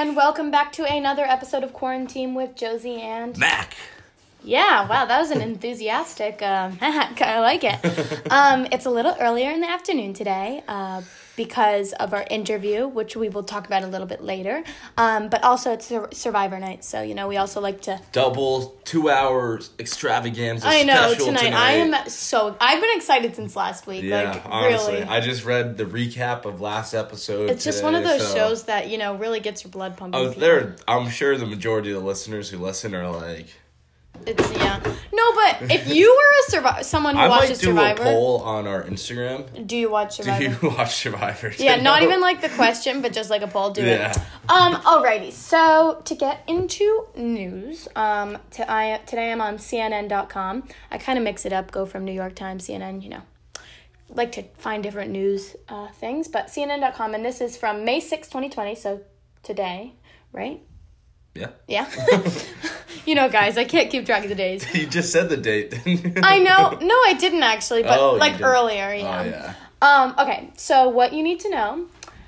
everyone. Welcome back to another episode of Quarantine with Josie and... Mac. Yeah, wow, that was an enthusiastic Mac. I like it. It's a little earlier in the afternoon today because of our interview, which we will talk about a little bit later. But also it's Survivor night, so, you know, we also like to... Double 2 hours extravaganza I know, special tonight. I've been excited since last week. Yeah, like, honestly. really. I just read the recap of last episode It's just one of those shows that, you know, really gets your blood pumping. I'm sure the majority of the listeners who listen are like... No, but if you were someone who watches Survivor... I might do a poll on our Instagram. Do you watch Survivor? Do you watch Survivor? Yeah, not even like the question, but just like a poll. Do it. Alrighty. So to get into news, today I'm on CNN.com. I kind of mix it up, go from New York Times, CNN, you know. Like to find different news things, but CNN.com, and this is from May 6, 2020, so today, right? Yeah. Yeah. You know, guys, I can't keep track of the days. You just said the date, didn't you? I know. No, I didn't actually, but earlier, yeah. Oh, yeah. Okay, so what you need to know.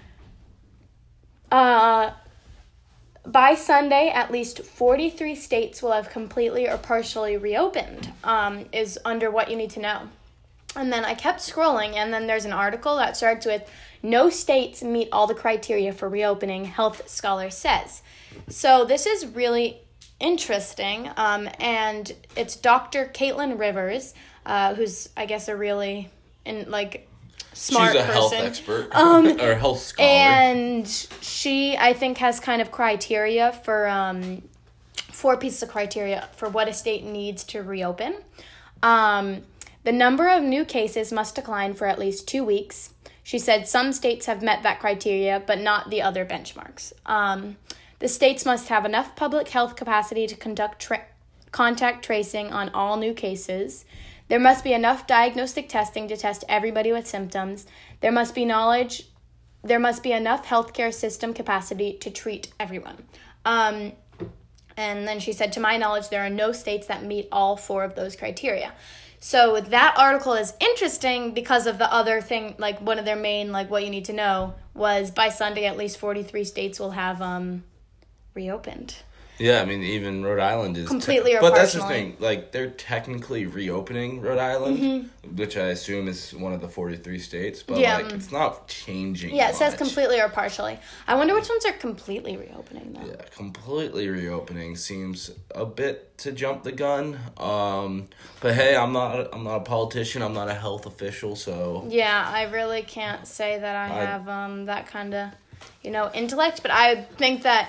By Sunday, at least 43 states will have completely or partially reopened, is under what you need to know. And then I kept scrolling, and then there's an article that starts with, "No states meet all the criteria for reopening, health scholar says." So this is really interesting, and it's Dr. Caitlin Rivers, who's, I guess, a really, smart person. She's a health expert, or a health scholar. And she, I think, has kind of criteria for, 4 pieces of criteria for what a state needs to reopen. The number of new cases must decline for at least 2 weeks. She said some states have met that criteria, but not the other benchmarks. The states must have enough public health capacity to conduct contact tracing on all new cases. There must be enough diagnostic testing to test everybody with symptoms. There must be enough healthcare system capacity to treat everyone. And then she said, to my knowledge, there are no states that meet all 4 of those criteria. So that article is interesting because of the other thing, like one of their main, like what you need to know was by Sunday, at least 43 states will have reopened. Yeah, I mean, even Rhode Island is... Completely or But partially. that's the thing, like, they're technically reopening Rhode Island, which I assume is one of the 43 states, but, it's not changing Yeah, it says much. completely or partially. I wonder which ones are completely reopening, though. Yeah, completely reopening seems a bit to jump the gun. But hey, I'm not a politician, I'm not a health official, so... Yeah, I really can't say that I have that kind of... intellect, but I think that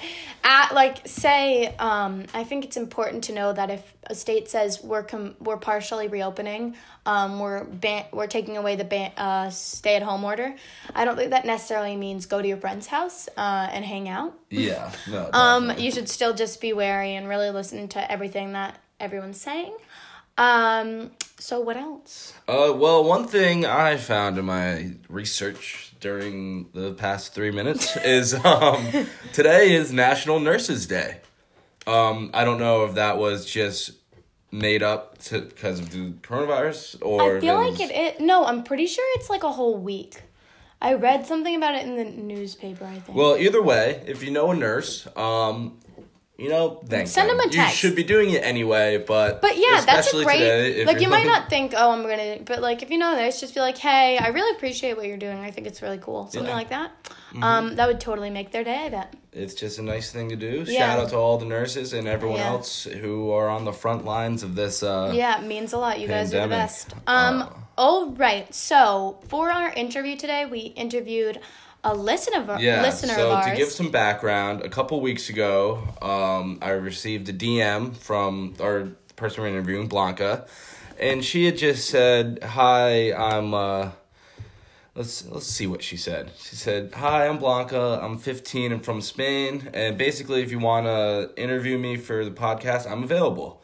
I think it's important to know that if a state says we're partially reopening, we're taking away the stay-at-home order, I don't think that necessarily means go to your friend's house and hang out. Yeah, no, definitely. You should still just be wary and really listen to everything that everyone's saying. So what else? Well, one thing I found in my research during the past 3 minutes is today is National Nurses Day. I don't know if that was just made up because of the coronavirus or... I feel like it... No, I'm pretty sure it's like a whole week. I read something about it in the newspaper, I think. Well, either way, if you know a nurse... Send them a text. You should be doing it anyway, but yeah, that's a great... Today, you might not think, I'm going to... But, if you know this, just be like, hey, I really appreciate what you're doing. I think it's really cool. Something like that. Mm-hmm. That would totally make their day, I bet. It's just a nice thing to do. Yeah. Shout out to all the nurses and everyone else who are on the front lines of this Yeah, it means a lot. You pandemic. Guys are the best. All right. So, for our interview today, we interviewed... a listener of ours. To give some background, a couple weeks ago, I received a DM from our person we're interviewing, Blanca, and she had just said, "Hi, I'm." Let's see what she said. She said, "Hi, I'm Blanca. I'm 15 and from Spain, and basically, if you want to interview me for the podcast, I'm available."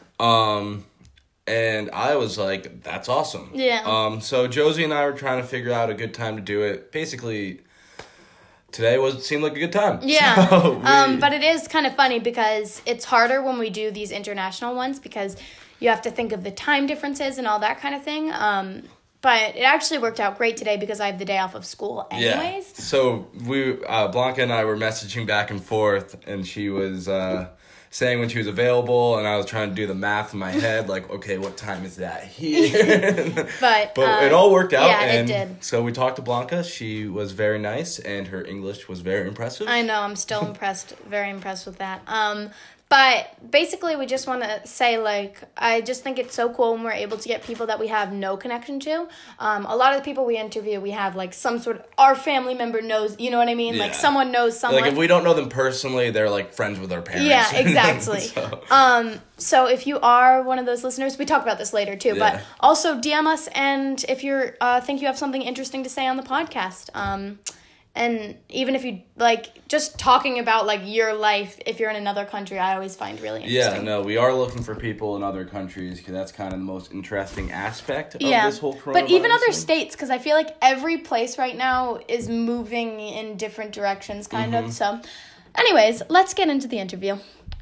And I was like, "That's awesome." Yeah. So Josie and I were trying to figure out a good time to do it. Basically. Today seemed like a good time. Yeah. So but it is kind of funny because it's harder when we do these international ones because you have to think of the time differences and all that kind of thing. But it actually worked out great today because I have the day off of school anyways. Yeah. So Blanca and I were messaging back and forth, and she was saying when she was available, and I was trying to do the math in my head, like, okay, what time is that here? But it all worked out. Yeah, and it did. So we talked to Blanca. She was very nice, and her English was very impressive. I know, I'm still impressed, very impressed with that. But basically, we just want to say, like, I just think it's so cool when we're able to get people that we have no connection to. A lot of the people we interview, we have, like, some sort of, our family member knows, you know what I mean? Yeah. Like, someone knows someone. Like, if we don't know them personally, they're, like, friends with our parents. Yeah, exactly. So if you are one of those listeners, we talk about this later, too. Yeah. But also DM us, and if you think you have something interesting to say on the podcast, and even if you, like, just talking about, like, your life, if you're in another country, I always find really interesting. Yeah, no, we are looking for people in other countries because that's kind of the most interesting aspect of this whole coronavirus. But even other states, because I feel like every place right now is moving in different directions, kind of. So, anyways, let's get into the interview.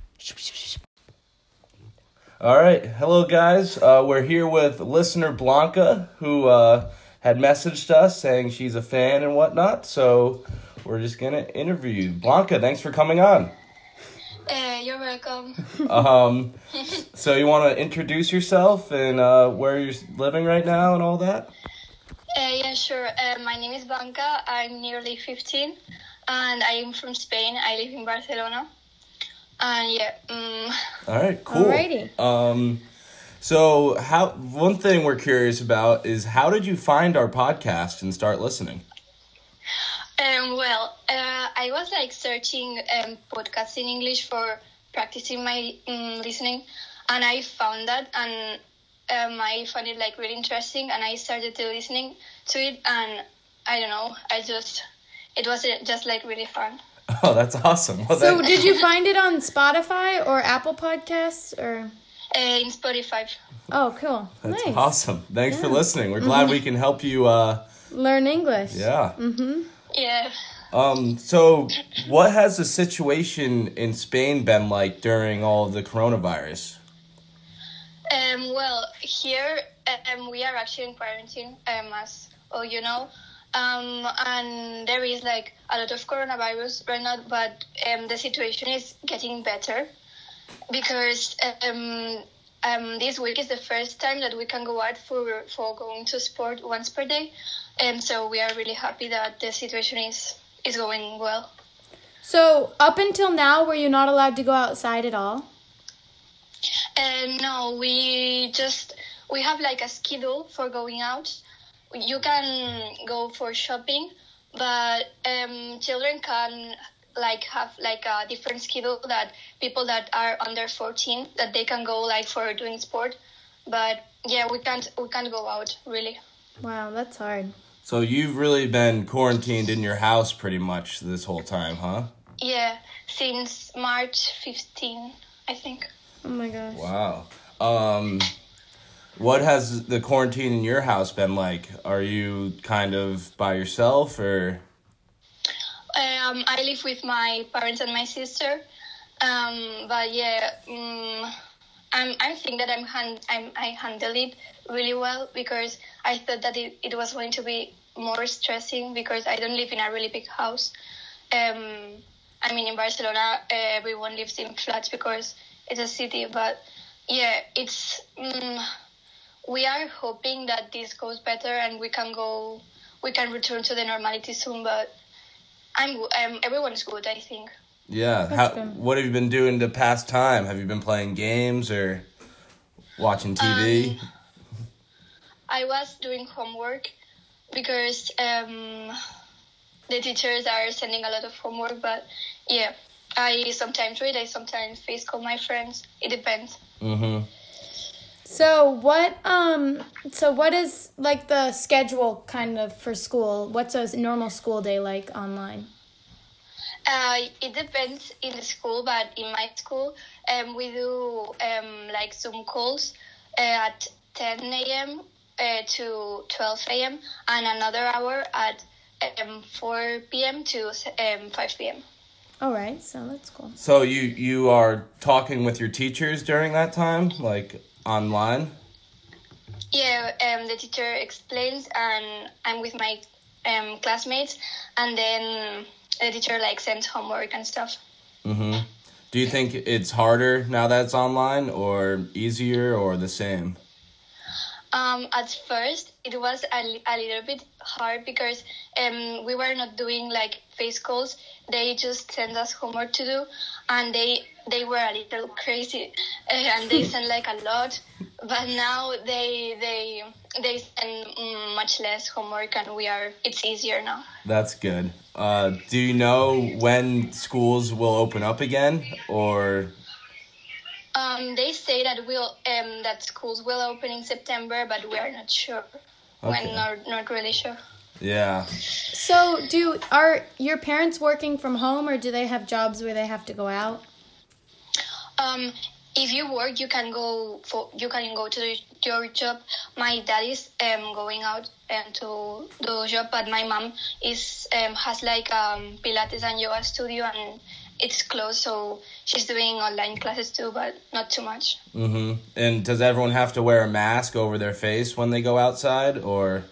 All right. Hello, guys. We're here with listener Blanca, who had messaged us saying she's a fan and whatnot. So we're just going to interview you. Blanca, thanks for coming on. You're welcome. So you want to introduce yourself and where you're living right now and all that? Yeah, sure. My name is Blanca. I'm nearly 15, and I am from Spain. I live in Barcelona. And yeah. All right, cool. Alrighty. So one thing we're curious about is how did you find our podcast and start listening? Well, I was like searching podcasts in English for practicing my listening, and I found that, and I found it like really interesting, and I started to listening to it, and I don't know, it was just like really fun. Oh, that's awesome. Well, So did you find it on Spotify or Apple Podcasts or? In Spotify. Oh, cool. That's nice. awesome. Thanks for listening. We're glad we can help you. Learn English. Yeah. Yeah. So what has the situation in Spain been like during all of the coronavirus? Well, here we are actually in quarantine, as all you know. And there is like a lot of coronavirus right now, but the situation is getting better because this week is the first time that we can go out for going to sport once per day, and so we are really happy that the situation is going well. So up until now, were you not allowed to go outside at all? No, we have like a schedule for going out. You can go for shopping, but children can like have like a different schedule that people that are under 14 that they can go like for doing sport. But yeah, we can't go out really. Wow, that's hard. So you've really been quarantined in your house pretty much this whole time, huh? Yeah, since March 15, I think. Oh my gosh. Wow. What has the quarantine in your house been like? Are you kind of by yourself or? I live with my parents and my sister. But yeah, I think that I handle it really well because I thought that it was going to be more stressing because I don't live in a really big house. I mean, in Barcelona, everyone lives in flats because it's a city. But yeah, it's. We are hoping that this goes better and we can return to the normality soon. But everyone's good, I think. Yeah. What have you been doing to pass time? Have you been playing games or watching TV? I was doing homework because the teachers are sending a lot of homework. But yeah, I sometimes read. I sometimes face call my friends. It depends. Mm-hmm. So what is like the schedule kind of for school? What's a normal school day like online? It depends in the school, but in my school, we do like Zoom calls at 10 a.m. To 12 a.m. and another hour at 4 p.m. to 5 p.m. All right, so that's cool. So you are talking with your teachers during that time, like online? the teacher explains, and I'm with my classmates, and then the teacher like sends homework and stuff. Mm-hmm. Do you think it's harder now that it's online, or easier, or the same? At first, it was a little bit hard because we were not doing like face calls. They just sent us homework to do, and they were a little crazy, and they sent like a lot. But now they send much less homework, and it's easier now. That's good. Do you know when schools will open up again, or? They say that that schools will open in September, but we are not sure. Okay. We're not really sure. Yeah. So, are your parents working from home, or do they have jobs where they have to go out? If you work, you can go to your job. My dad is going out to the job, but my mom has like Pilates and yoga studio, and it's closed, so she's doing online classes too, but not too much. Mm-hmm. And does everyone have to wear a mask over their face when they go outside, or?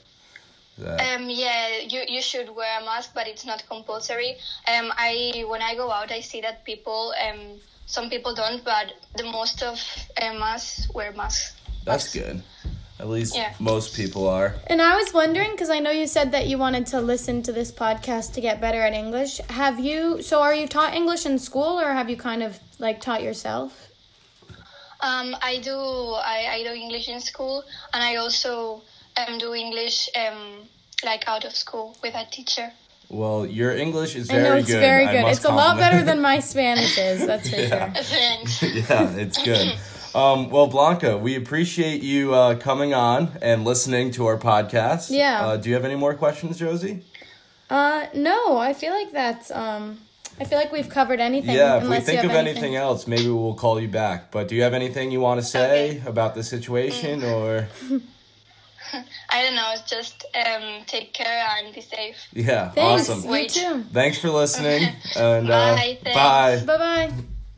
You should wear a mask, but it's not compulsory. When I go out, I see that people, some people don't, but the most of us wear masks. That's good. At least most people are. And I was wondering, because I know you said that you wanted to listen to this podcast to get better at English. Are you taught English in school, or have you kind of like taught yourself? I do English in school, and I also do English like out of school with a teacher. Well, your English is very good. I know, it's very good. It's a lot better than my my Spanish is, that's for sure. Thanks. Yeah, it's good. Well, Blanca, we appreciate you coming on and listening to our podcast. Yeah. Do you have any more questions, Josie? No, I feel like that's, I feel like we've covered anything. Yeah, if we think of anything else, maybe we'll call you back. But do you have anything you want to say about the situation, or? I don't know, just take care and be safe. Yeah, Thanks. awesome. You too. Thanks for listening, and Bye, thanks. bye. Bye-bye.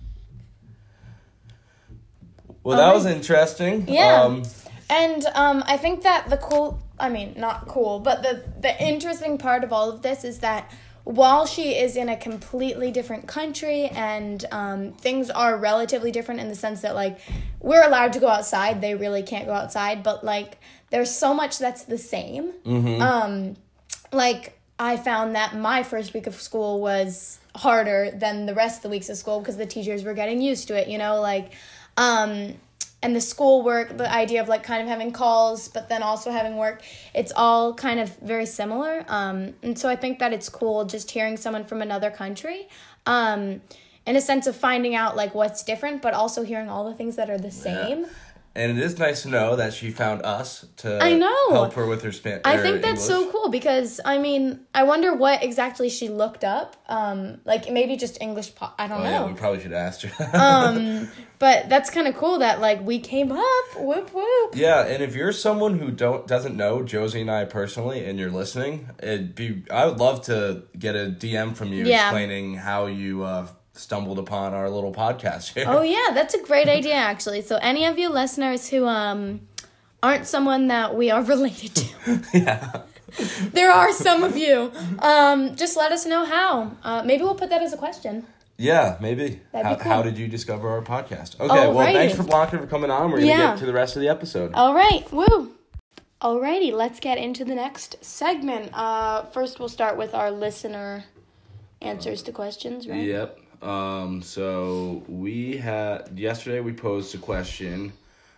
Well, that was interesting. Yeah. And I think that not cool, but the interesting part of all of this is that while she is in a completely different country and things are relatively different in the sense that, like, we're allowed to go outside, they really can't go outside, but, like, there's so much that's the same. Mm-hmm. Like, I found that my first week of school was harder than the rest of the weeks of school because the teachers were getting used to it, you know, like, and the schoolwork, the idea of, like, kind of having calls, but then also having work, it's all kind of very similar. And so I think that it's cool just hearing someone from another country, in a sense of finding out, like, what's different, but also hearing all the things that are the same. And it is nice to know that she found us to help her with her Spanish. I think that's so cool because, I mean, I wonder what exactly she looked up. Like, maybe just English, I don't know. Yeah, we probably should have asked her. But that's kind of cool that, like, we came up. Whoop, whoop. Yeah, and if you're someone who doesn't know Josie and I personally and you're listening, I would love to get a DM from you explaining how you stumbled upon our little podcast here. Oh, yeah, that's a great idea, actually. So any of you listeners who aren't someone that we are related to. Yeah. There are some of you. Just let us know how. Maybe we'll put that as a question. Yeah, maybe. That'd be cool. How did you discover our podcast? Okay, well, thanks for Blanca for coming on. We're going to get to the rest of the episode. All right, woo. Alrighty, let's get into the next segment. First, we'll start with our listener answers to questions, right? Yep. So yesterday we posed a question,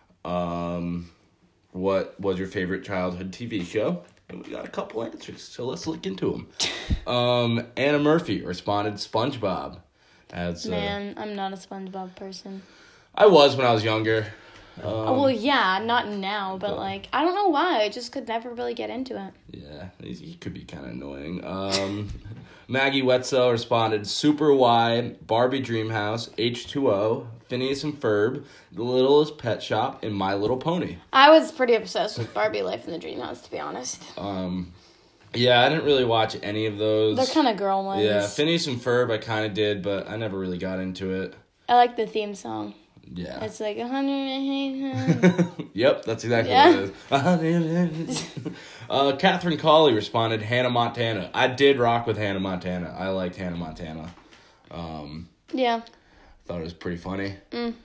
what was your favorite childhood TV show? And we got a couple answers, so let's look into them. Anna Murphy responded SpongeBob. Man, I'm not a SpongeBob person. I was when I was younger. Well, yeah, not now, but like, I don't know why, I just could never really get into it. Yeah, he could be kind of annoying. Maggie Wetzel responded Super Wide, Barbie Dreamhouse, H2O, Phineas and Ferb, The Littlest Pet Shop, and My Little Pony. I was pretty obsessed with Barbie Life in the Dreamhouse, to be honest. Yeah, I didn't really watch any of those. They're kind of girl ones. Yeah, Phineas and Ferb I kind of did, but I never really got into it. I like the theme song. Yeah. It's like 108. Yep, that's exactly Yeah. what it is. Catherine Colley responded, Hannah Montana. I did rock with Hannah Montana. I liked Hannah Montana. Yeah. Thought it was pretty funny.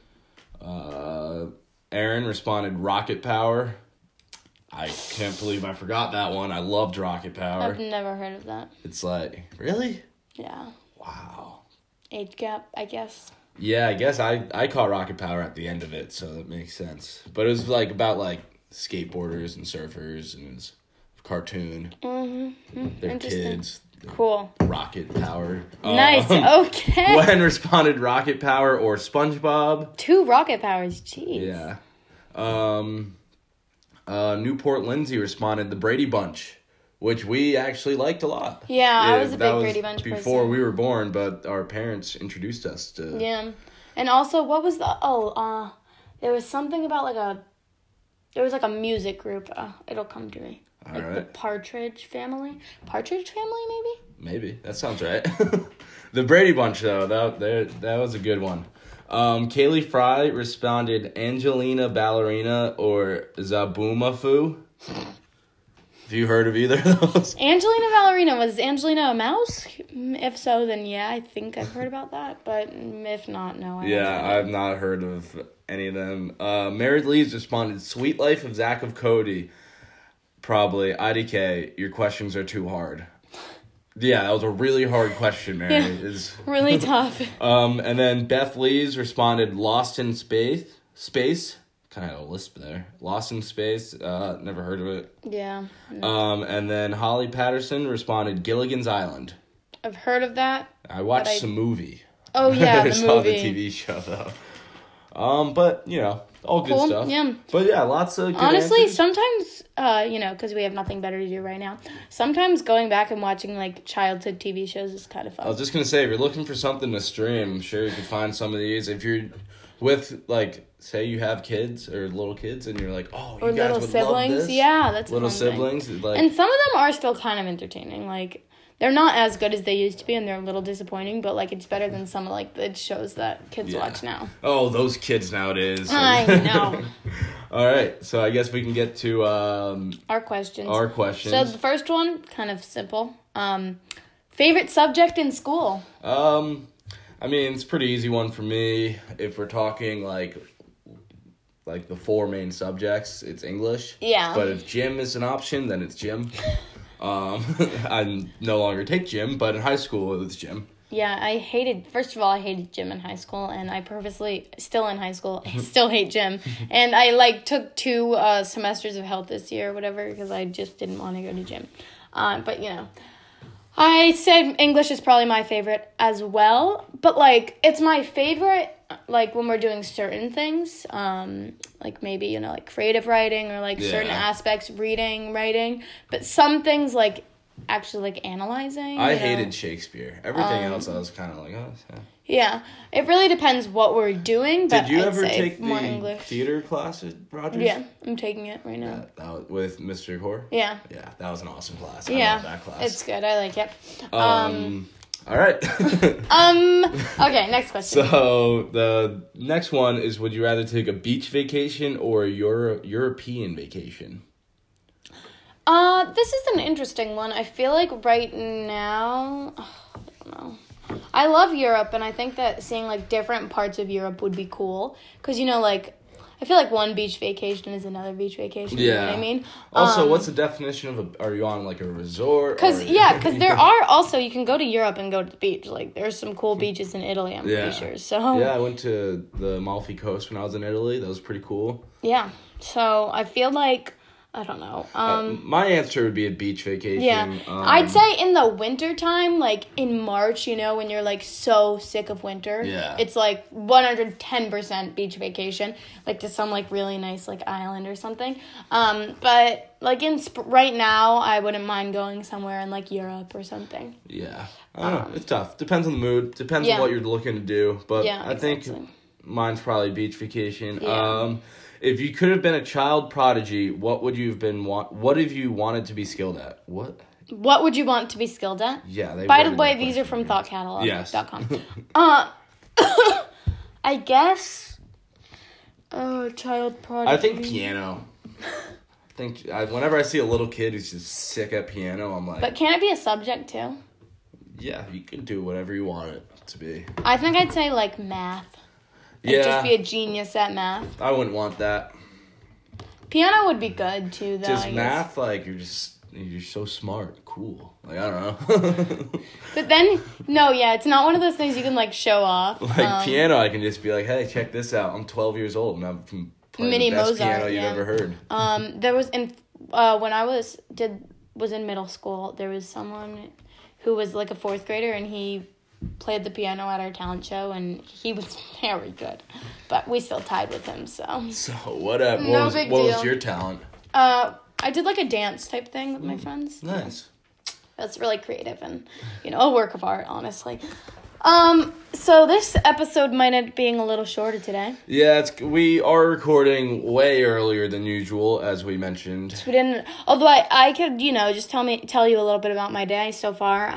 Aaron responded, Rocket Power. I can't believe I forgot that one. I loved Rocket Power. I've never heard of that. It's like, really? Yeah. Wow. Age gap, I guess. Yeah, I guess I caught Rocket Power at the end of it, so that makes sense. But it was like about like skateboarders and surfers, and it was a cartoon. They're Interesting. kids. Cool. Rocket Power. Nice. Okay. Gwen responded Rocket Power or SpongeBob. 2 rocket powers. Jeez. Yeah. Newport Lindsay responded the Brady Bunch, which we actually liked a lot. Yeah, I was a that big Brady Bunch before person. we were born, but our parents introduced us to. Yeah. And also, what was there was something about there was like a music group. It'll come to me. All The right. Partridge Family? Partridge Family, maybe? Maybe that sounds right. The Brady Bunch, though, that was a good one. Kaylee Fry responded Angelina Ballerina or Zaboomafoo. Have you heard of either of those? Angelina Ballerina. Was Angelina a mouse? If so, then yeah, I think I've heard about that. But if not, no. Yeah, I've not heard of any of them. Mary Lee's responded Sweet Life of Zach of Cody. Probably. IDK, your questions are too hard. Yeah, that was a really hard question, Mary. Yeah. Really tough. And then Beth Lee's responded Lost in Space. Kind of a lisp there. Lost in Space. Never heard of it. Yeah. And then Holly Patterson responded Gilligan's Island. I've heard of that. I watched some movie. Oh, yeah, I the saw the movie. TV show, though. But, all good Cool, stuff. yeah. But, yeah, lots of good Honestly, answers. sometimes, because we have nothing better to do right now, sometimes going back and watching, like, childhood TV shows is kind of fun. I was just going to say, if you're looking for something to stream, I'm sure you can find some of these. If you're with, like, say you have kids or little kids and you're like, oh, you Or guys little would siblings. love this. Yeah, that's a Little fun thing. siblings. Like, And some of them are still kind of entertaining. Like, they're not as good as they used to be, and they're a little disappointing, but, like, it's better than some of, like, the shows that kids Yeah. watch now. oh, those kids nowadays. I know. All right, so I guess we can get to Our questions. our questions. So the first one, kind of simple. Favorite subject in school? I mean, it's a pretty easy one for me. If we're talking, like the 4 main subjects, it's English. Yeah. But if gym is an option, then it's gym. I no longer take gym, but in high school it was gym. Yeah, first of all, I hated gym in high school, and I still in high school, I still hate gym. And I, like, took 2 semesters of health this year or whatever, because I just didn't want to go to gym. But, I said English is probably my favorite as well, but, like, it's my favorite, like, when we're doing certain things, like, maybe, like, creative writing or, like, certain Yeah. aspects, reading, writing, but some things, like, actually, like, analyzing. I hated Shakespeare. Everything else I was kind of like, oh, yeah. Yeah, it really depends what we're doing, but Did you I'd ever say take more the English. theater class at Rogers? Yeah, I'm taking it right now. Yeah, that was with Mr. Core? Yeah. Yeah, that was an awesome class. I Yeah, love that class. it's good. I like it. All right. Okay, next question. So the next one is: would you rather take a beach vacation or a European vacation? This is an interesting one. I feel like right now, I don't know. I love Europe, and I think that seeing, like, different parts of Europe would be cool. Because, like, I feel like one beach vacation is another beach vacation. You know what I mean? Also, what's the definition of are you on, like, a resort? Because there are also, you can go to Europe and go to the beach. Like, there's some cool beaches in Italy, I'm pretty sure. So yeah, I went to the Amalfi Coast when I was in Italy. That was pretty cool. yeah. So I feel like, I don't know. My answer would be a beach vacation. Yeah, I'd say in the winter time, like in March, when you're like so sick of winter, Yeah. it's like 110% beach vacation, like to some like really nice like island or something. But like right now, I wouldn't mind going somewhere in like Europe or something. Yeah, I don't know. It's tough. Depends on the mood. Depends Yeah. on what you're looking to do. But Yeah, I think exactly. mine's probably beach vacation. Yeah. If you could have been a child prodigy, what would you have been? What have you wanted to be skilled at? What? What would you want to be skilled at? Yeah. By the worded way, that these are question from weird. thoughtcatalog.com. Yes. I guess Oh, child prodigy. I think piano. Whenever I see a little kid who's just sick at piano, I'm like... But can it be a subject, too? Yeah, you can do whatever you want it to be. I think I'd say, like, math. Yeah. Just be a genius at math. I wouldn't want that. Piano would be good, too, though. Just math, like, you're so smart. Cool. Like, I don't know. But then, no, yeah, it's not one of those things you can, like, show off. Like, piano, I can just be like, hey, check this out. I'm 12 years old, and I'm playing Mini the best Mozart, piano you've ever heard. There was, when I was in middle school, there was someone who was, like, a fourth grader, and he played the piano at our talent show, and he was very good. But we still tied with him, so. So, what was your talent? I did, like, a dance type thing with my friends. Nice. That's really creative and, a work of art, honestly. So this episode might end up being a little shorter today. Yeah, we are recording way earlier than usual, as we mentioned. We didn't, although I could, just tell you a little bit about my day so far.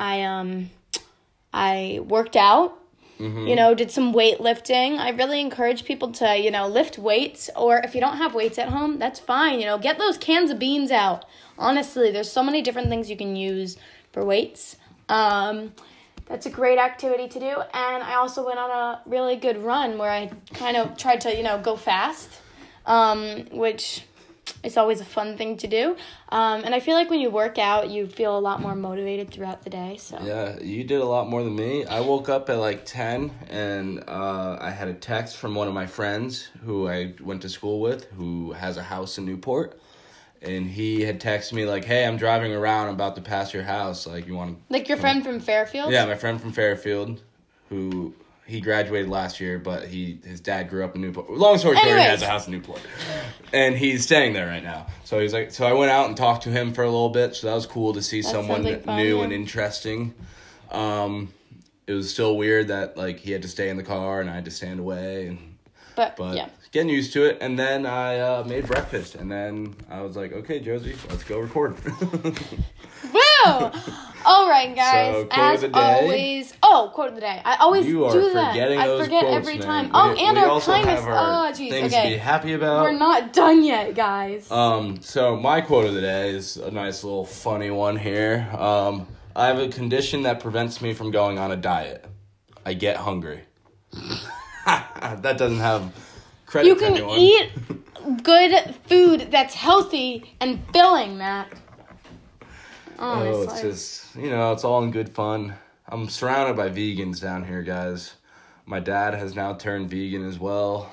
I worked out, did some weightlifting. I really encourage people to, lift weights, or if you don't have weights at home, that's fine. Get those cans of beans out. Honestly, there's so many different things you can use for weights. That's a great activity to do. And I also went on a really good run where I kind of tried to, go fast, which is always a fun thing to do. And I feel like when you work out, you feel a lot more motivated throughout the day. So yeah, you did a lot more than me. I woke up at like 10, and I had a text from one of my friends who I went to school with, who has a house in Newport. And he had texted me like, hey, I'm driving around. I'm about to pass your house. Like, you want to... Like your friend from Fairfield? Yeah, my friend from Fairfield, who he graduated last year, but his dad grew up in Newport. Long story short, he has a house in Newport. And he's staying there right now. So he's like, so I went out and talked to him for a little bit. So that was cool to see someone new and interesting. It was still weird that like he had to stay in the car and I had to stand away. But yeah. Getting used to it, and then I made breakfast, and then I was like, okay, Josie, let's go record. Woo! All right, guys. So, as always, quote of the day. I always do that. I forget quotes, every time. man. And we our kindness. Things to be happy about. We're not done yet, guys. So my quote of the day is a nice little funny one here. I have a condition that prevents me from going on a diet. I get hungry. That doesn't have credit you to can anyone. Eat good food that's healthy and filling, Matt. Honestly. It's just, it's all in good fun. I'm surrounded by vegans down here, guys. My dad has now turned vegan as well.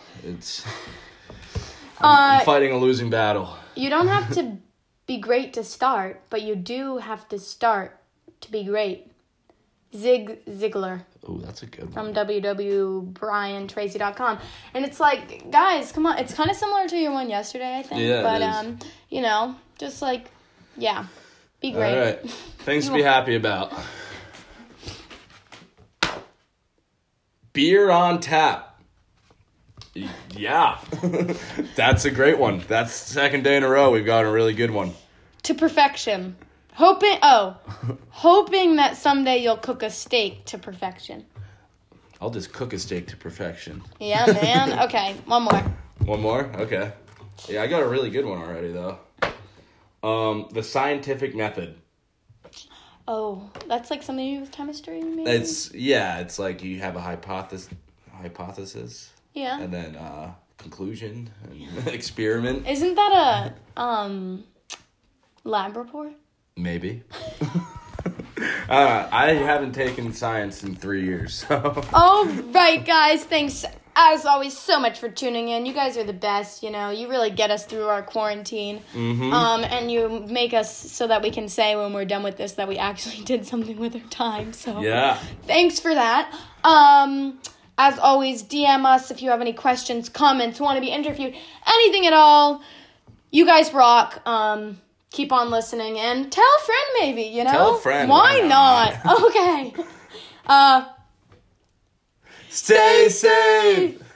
I'm fighting a losing battle. You don't have to be great to start, but you do have to start to be great. Zig Ziglar. Oh, that's a good From one. www.briantracy.com. And it's like, guys, come on. It's kind of similar to your one yesterday, I think. Yeah, but, it is. Just like, yeah, be great. All right. Things to be happy about. Beer on tap. Yeah. That's a great one. That's the second day in a row we've got a really good one. To perfection. Hoping that someday you'll cook a steak to perfection. I'll just cook a steak to perfection. Yeah, man. Okay, one more. One more? Okay. Yeah, I got a really good one already, though. The scientific method. Oh, that's like something to do with chemistry, maybe? It's like you have a hypothesis. Yeah. And then conclusion and experiment. Isn't that a lab report? Maybe. I haven't taken science in 3 years, so. All right, guys. Thanks, as always, so much for tuning in. You guys are the best, You really get us through our quarantine. Mm-hmm. And you make us so that we can say when we're done with this that we actually did something with our time. So yeah. Thanks for that. As always, DM us if you have any questions, comments, want to be interviewed, anything at all. You guys rock. Keep on listening and tell a friend maybe, Tell a friend. Why not? Okay. Stay safe.